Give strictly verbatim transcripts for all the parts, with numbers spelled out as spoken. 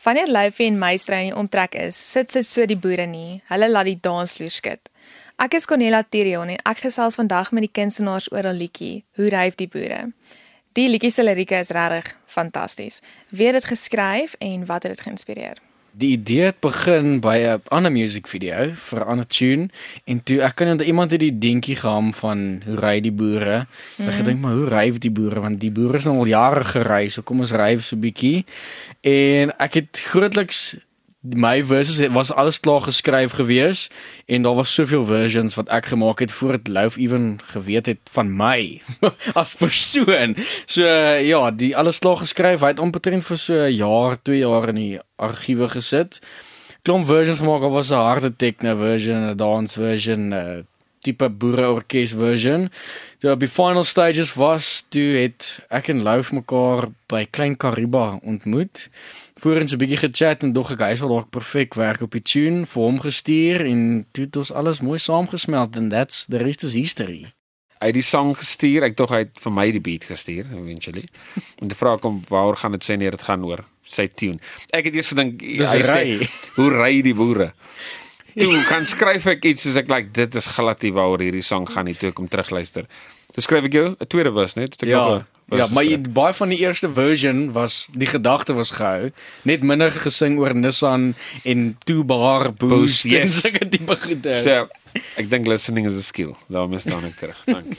Wanneer Luifie en Meistro in die omtrek is, sit sit so die boere nie. Hulle laat die dansvloer skud. Ek is Cornelia Therion en ek gesels vandag met die kunstenaars oor 'n liedjie, Hoe ryf die boere. Die liedjie se lirieke is regtig fantasties. Wie het dit geskryf en wat het dit geïnspireer? Die idee het begin by 'n ander musiekvideo vir 'n ander tune en toe ek kan iemand het die dingetjie geham van hoe ry die boere. Mm. Ek gedink maar hoe ry die boere want die boere is nou al jare gery, so kom ons ry so 'n bietjie. En ek het grootliks my verses was alles klaar geskryf gewees en daar was soveel versions wat ek gemaak het voor dit Louf even geweet het van my as persoon. So ja, die alles klaar geskryf. Hy het omtrent vir so 'n jaar, twee jaar in die argiewe gesit. Klomp versions gemaak. Daar was 'n harde techno version, 'n dance version, 'n tipe boereorkes version. Toe op die final stages was, toe het ek en Louf mekaar by Klein Kariba ontmoet. Voorens 'n bietjie gechat en dog ek hy sal dalk perfek werk op die tune vir hom gestuur en toe het ons alles mooi saamgesmelt en that's the rest is history. Hy het die song gestuur, ek dog hy het vir my die beat gestuur eventually. En die vraag kom waaroor gaan dit sê nee, dit gaan oor sy tune. Ek het eers gedink hy sê hoe ry die boere. Toe kan skryf ek iets soos ek like dit is glad nie waaroor hierdie song gaan nie toe ek hom terugluister. Toe skryf ek jou 'n tweede vers net toe ek ja. nog 'n Ja, maar jy, baie van die eerste version was, die gedagte was gehou, net minder gesing oor Nissan en two-bar boost, yes. en sulke tipe goede. So, ek dink listening is a skill, daarom staan ek terug, dank.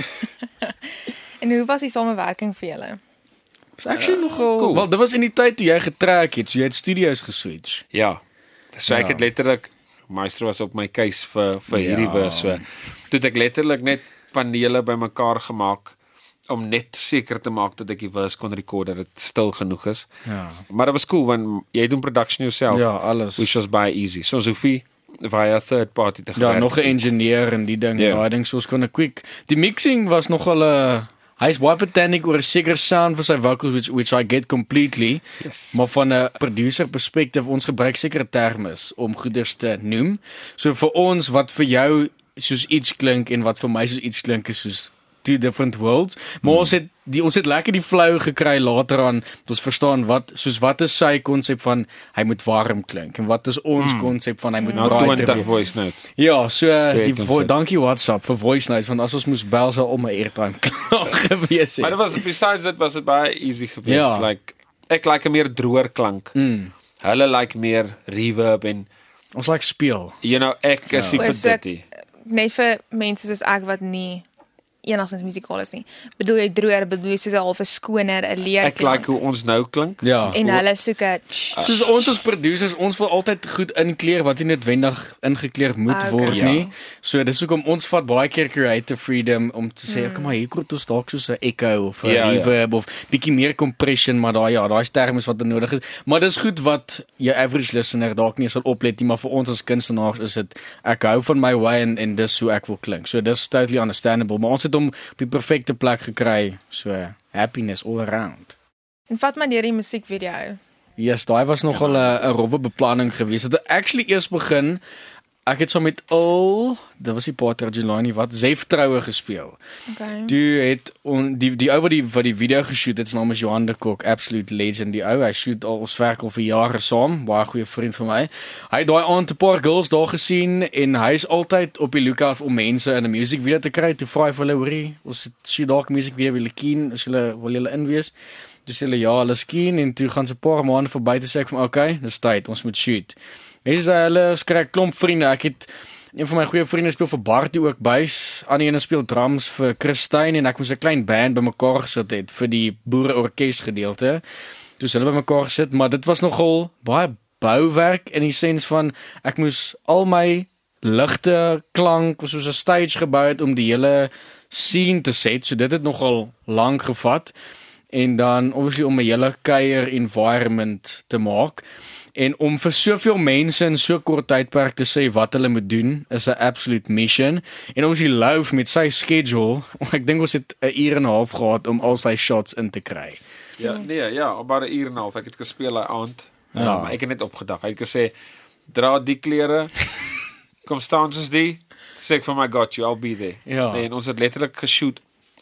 En hoe was die samewerking vir julle? Actually uh, nogal, cool. Wel, dit was in die tyd toe jy getrek het, so jy het studios geswitch. Ja, so ek ja. het letterlik, Maestro was op my case vir, vir ja. hierdie vers, so, toe het ek letterlik net panele by mekaar gemaak, om net seker te maak dat ek die verse kon record, dat het stil genoeg is. Ja. Maar dat was cool, want jy doen production yourself. Ja, alles. Which was by easy. Soos Sophie, via third party te gewerk. Ja, nog 'n engineer en die ding, yeah. daai ding soos kon 'n quick. Die mixing was nogal 'n uh, hy's baie botanic oor 'n sekere sound vir sy vocals, which, which I get completely. Yes. Maar van 'n producer perspektief, ons gebruik sekere terme om goeders te noem. So vir ons, wat vir jou soos iets klink en wat vir my soos iets klink is soos two different worlds, maar hmm. ons het die ons het lekker die flow gekry later aan, ons verstaan wat soos wat is sy konsep van hy moet warm klink en wat is ons konsep hmm. van hy moet nou braai twintig voice notes. Ja, so die vo- dankie WhatsApp vir voice notes want as ons moes bel sou om my airtime klaar gewees het. Maar dit was besides dit was dit baie easy geweest. Ja. Like ek like 'n meer droër klank. Mm. Hulle like meer reverb en ons like speel. You know, ek is nie vir dit. Net vir mense soos ek wat nie enigstens musikaal is nie. Bedoel jy droër, bedoel jy soos 'n half 'n skoner, 'n leer Ek like hoe ons nou klink. Ja. En hulle soek 'n soos ons as producers, ons wil altyd goed inkleer wat nie noodwendig ingekleer moet okay. word ja. nie. So dis hoekom ons vat baie keer creative freedom om te sê, mm. kom maar hier kort ons dalk soos 'n echo of 'n ja, reverb ja. of bietjie meer compression, maar daai ja, daai terme wat er nodig is. Maar dis goed wat jou average listener dalk nie sal oplet nie, maar vir ons as kunstenaars is dit ek hou van my way en en dis hoe ek wil klink. So dis totally understandable, maar ons het om op die perfekte plek gekry, so happiness all around. En vat maar deur die musiekvideo. Yes, daai was nogal 'n ja. rowwe beplanning geweest. Het actually eers begin, ek het so met al, dit was die Pater Jelani wat Zef Troue gespeel. Okay. Die het on, die die ou wat die wat die video geshoot het, se naam is Johan de Kok, absolute legend die ou. Hy shoot al ons werk al vir jare saam, baie goeie vriend van my. Hy het daai aand 'n paar girls daar gesien en hy's altyd op die lookout om mense in 'n music video te kry. Toe vra hy vir hulle, hoorie, ons het shoot dalk music video wil keen, as julle wil julle inwees. Toe sê hulle ja, hulle is keen en toe gaan se 'n paar maande verby te sê ek van okay, dis tyd, ons moet shoot. Hy sê hulle skryf klomp vriende. Ek het een van my goeie vriende speel vir Bartie ook buis. Ander ene speel drums vir Christine en ek moes 'n klein band bymekaar gesit het vir die boereorkes gedeelte. Toe hulle bymekaar gesit, maar dit was nogal baie bouwerk in die sens van ek moes al my ligte, klank, soos 'n stage gebou het om die hele scene te set. So dit het nogal lank gevat en dan obviously om 'n hele kuier environment te maak. En om vir soveel mense in so kort tydperk te sê wat hulle moet doen, is 'n absolute mission. En ons die Louf met sy schedule, ek dink ons het 'n uur en 'n half gehad om al sy shots in te kry. Ja, nee, ja, op maar 'n uur en 'n half. Ek het gespeel daai aand. Ja, ja, maar ek het net opgedag. Hy het gesê, dra die klere, kom staan soos die. Sê ek van my got you, I'll be there. Ja. En ons het letterlik geshoot.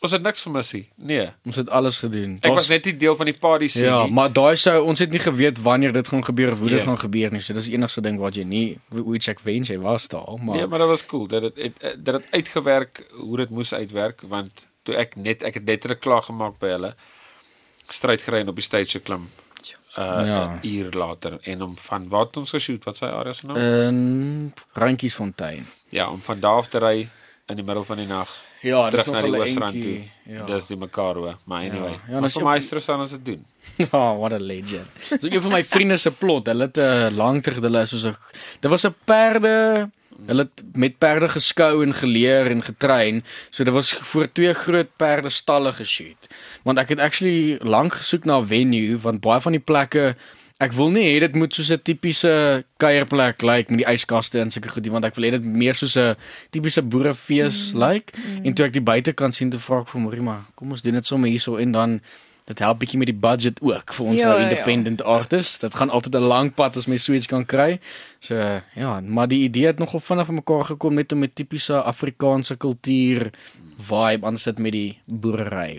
Ons het niks gemis nie. Nee. Ons het alles gedoen. Ek was net nie deel van die party scene Ja, nie. maar daai sou ons het nie geweet wanneer dit gaan gebeur of hoe dit Ja. gaan gebeur nie. So dis die enigste ding wat jy nie hoe ek wens jy was daar, maar Nee, maar dit was cool dat dit het, dat het uitgewerk hoe dit moes uitwerk, want toe ek net ek het letterlik klaar gemaak by hulle stryd gery en op die stage geklim. Uh Ja. 'n uur later en om van waar het ons geshoot, wat sy area se naam? in Randjiesfontein. Ja, om van daar af te ry in die middel van die nag. Ja, dis terug na nog die wel Oosrand toe. eentjie. Ja. Dis die Makaro, maar anyway. Ja, Ja, dan ja, is vir jy op- meester staan ons dit doen. Oh, what a legend. So een van my vriende se plot, hulle het 'n uh, lang terug hulle is soos 'n dit was 'n perde hulle het met perde geskou en geleer en getrein. So dit was voor twee groot perde stalle geshoot. Want ek het actually lank gesoek na 'n venue want baie van die plekke ek wil nie hê dit moet soos 'n tipiese kuierplek lyk like, met die yskaste en sulke goed, want ek wil hê dit meer soos 'n tipiese boerefees lyk. Like. Mm. En toe ek die buitekant sien, toe vra ek vir Morima, kom ons doen dit sommer hierso en dan dit help bietjie met die budget ook vir ons Ja, nou ja. independent artists. Dit gaan altyd 'n lang pad as mens so iets kan kry. So ja, maar die idee het nogal vinnig mekaar gekom net om met tipiese Afrikaanse kultuur vibe aan sit met die boerery.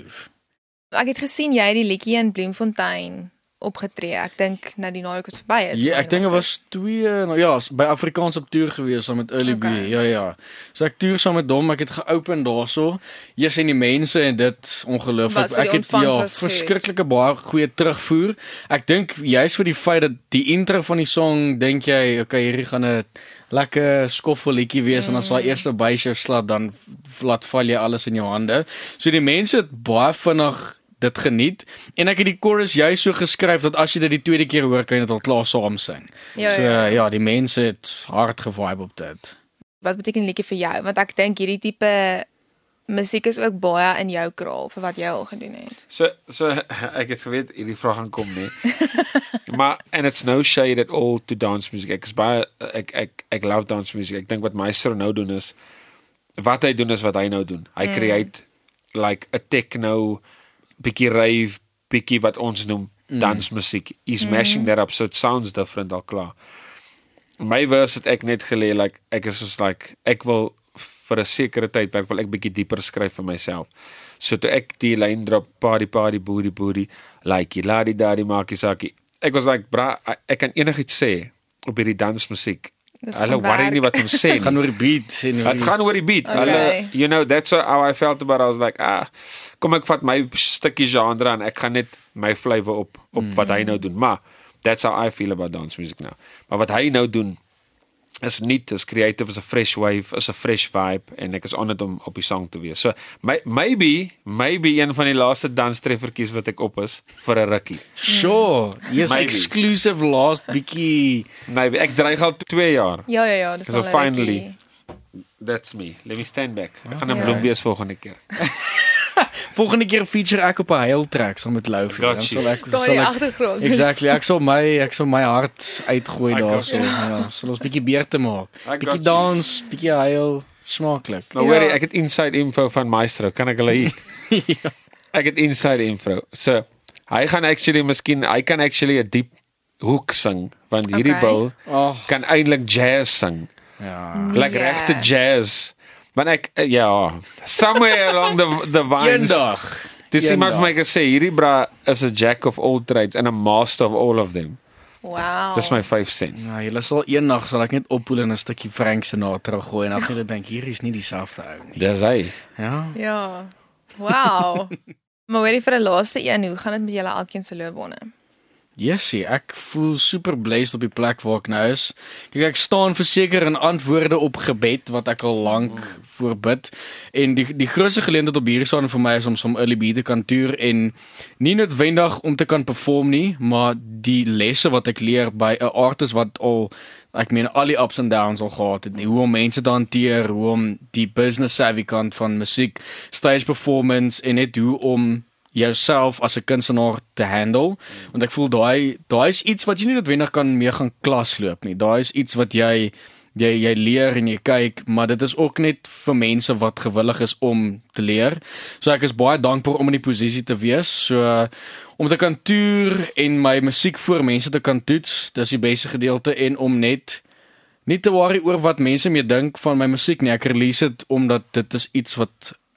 Ek het gesien jy het die liedjie in Bloemfontein opgetree. Ek dink nou die naweek wat verby is. Ja, maar ek dink dit was twee, nou ja, by Afrikaans op toer gewees saam met Early Okay. B. Ja ja. So ek toer saam met hom, ek het geopen daarso. Jy sien die mense en dit ongelooflik. Was- so die Ek het ontvangs ja, was goed. verskriklike baie goeie terugvoer. Ek dink juist vir die feit dat die intro van die song dink jy, okay, hierdie gaan 'n lekker skoffeletjie wees mm. en as daai eerste bass jou slaat dan v- laat val jy alles in jou hande. So die mense het baie vinnig dit geniet en ek het die chorus juist so geskryf dat as jy dit die tweede keer hoor kan jy dit al klaar saam sing. Ja, so ja. ja, die mense het hard gevibe op dit. Wat beteken die liedjie vir jou? Want ek dink hierdie tipe musiek is ook baie in jou kraal vir wat jy al gedoen het. So so ek het geweet hierdie vraag gaan kom, nee. Maar and it's no shade at all to dance music. Ek is baie ek ek ek love dance music. Ek dink wat Meister nou doen is wat hy doen is wat hy nou doen. Hy mm. create like 'n techno bietjie rave, bietjie wat ons noem mm. dansmusiek. He's mm. mashing that up so it sounds different al klaar. My verse het ek net gelê like ek is soos like ek wil vir 'n sekere tydperk wil ek bietjie dieper skryf vir myself. So toe ek die lyn drop party party booty booty like ladi dadi maakie sakie. Ek was like bra ek, ek kan enigiets sê op hierdie dansmusiek. Dit Hulle gaan worry werk. nie wat ons sê nie. Gaan oor die beat en Het gaan oor die beat. Okay. Hulle, you know, that's how I felt about it. I was like, ah, kom ek vat my stukkie genre en ek gaan net my flavour op op mm. wat hy nou doen. Maar that's how I feel about dance music now. Maar wat hy nou doen is niet, is creative, is 'n fresh wave, is 'n fresh vibe en ek is honored om op die song te wees. So my, maybe, maybe een van die laaste danstreffertjies wat ek op is vir 'n rukkie. Sure. Yes, Maybe. exclusive last bietjie. Maybe ek dreig al twee jaar. Ja ja ja, dis So al 'n finally. rukkie. That's me. Let me stand back. Ek gaan 'n Ja. bloem wees volgende keer. Volgende keer feature ek op 'n huiltrack saam met Lou. Got Dan you. sal ek Daar sal in die ek agtergrond. Exactly. Ek sal my ek sal my hart uitgooi I got daarso. you. Ja, sal ons bietjie beerte maak. I got Bietjie you. dans, bietjie huil, smaaklik. Maar Ja. hoorie, ek het inside info van Maestro. Kan ek hulle hier? Ja. Ek het inside info. So, hy gaan actually miskien, hy kan actually 'n diep hoek sing, want hierdie Okay. bil Oh, kan eintlik jazz sing. ja. Like Ja. regte jazz. Want ek uh, ja, somewhere along the the vines. Eendag. Dis iemand vir Eendag. my gesê hierdie bra is a jack of all trades and a master of all of them. Wow. Dis my vyf sent. Ja, julle sal eendag sal ek net oppoel en 'n stukkie Frank Sinatra gooi en dan gaan julle dink hier is nie dieselfde ou nie. Dis hy. Ja. Ja. Wow. Maar hoorie vir 'n laaste een, hoe gaan dit met julle elkeen se loopbane? Jessie, ek voel super blessed op die plek waar ek nou is. Kyk, ek staan verseker in antwoorde op gebed wat ek al lank mm. voorbid. En die die grootste geleentheid op hierdie staan vir my is om som early B te kan toer en nie noodwendig om te kan perform nie, maar die lesse wat ek leer by 'n artist wat al ek meen al die ups and downs al gehad het, nie, hoe om mense te hanteer, hoe om die business savvy kant van musiek, stage performance en net hoe om jouself as 'n kunstenaar te handle, want ek voel daai daai is iets wat jy nie noodwendig kan mee gaan klas loop nie. Daai is iets wat jy jy jy leer en jy kyk, maar dit is ook net vir mense wat gewillig is om te leer. So ek is baie dankbaar om in die posisie te wees. So om te kan toer en my musiek voor mense te kan toets, dis die beste gedeelte en om net nie te worry oor wat mense mee dink van my musiek nie. Ek release dit omdat dit is iets wat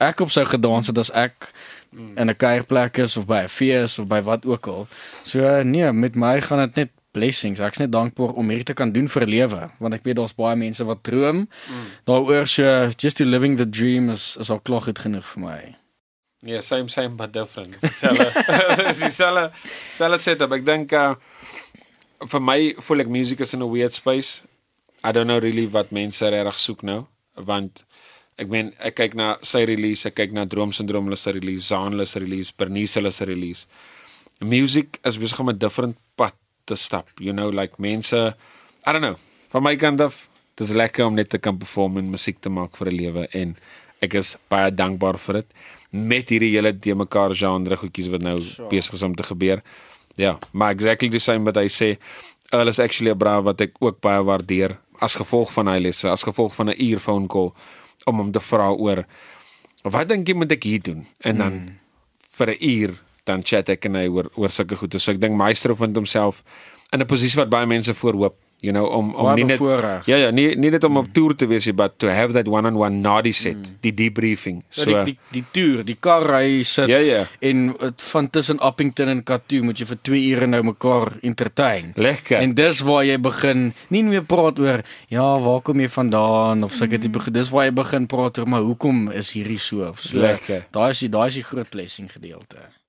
ek op sou gedans het as ek mm. in 'n kuierplek is of by 'n fees of by wat ook al. So nee, met my gaan dit net blessings. Ek's net dankbaar om hierdie te kan doen vir lewe, want ek weet daar's baie mense wat droom. Mm. Daaroor so just to living the dream is is al klaar goed genoeg vir my. Ja, yeah, same same but different. Dieselfde is dieselfde selfde setup. Ek dink uh, vir my voel ek music is in a weird space. I don't know really wat mense regtig soek nou, want ek meen ek kyk na sy release, ek kyk na Droom Syndroom hulle se release, Zaan hulle se release, Bernice hulle se release. Music is besig om 'n different pad te stap, you know, like mense, I don't know, van my kant af, dit is lekker om net te kan perform en musiek te maak vir 'n lewe en ek is baie dankbaar vir dit. Met hierdie hele de mekaar genre goedjies wat nou sure. besig is om te gebeur. Ja, yeah, maar exactly the same wat hy sê, Earl is actually 'n bra wat ek ook baie waardeer, as gevolg van hy lesse, as gevolg van 'n uur phone call, om hom te vra oor, wat dink jy moet ek hier doen? En dan, mm. vir 'n uur, dan chat ek en hy oor, oor sulke goede. So ek dink Maestro vind homself in 'n posisie wat baie mense voorhoop, you know, om, om nie net, ja, ja, nie, nie net om mm. op tour te wees, but to have that one-on-one na die set, mm. die debriefing. So, ja, die, die, die tour, die kar ry sit, ja, ja. en van tussen Appington en Katoo moet jy vir twee ure nou mekaar entertain. Lekker. En dis waar jy begin, nie meer praat oor, ja, waar kom jy vandaan, of sulke tipe, mm. dis waar jy begin praat oor, maar hoekom is hierdie so? So Lekker. Daar is die, daar is die groot blessing gedeelte.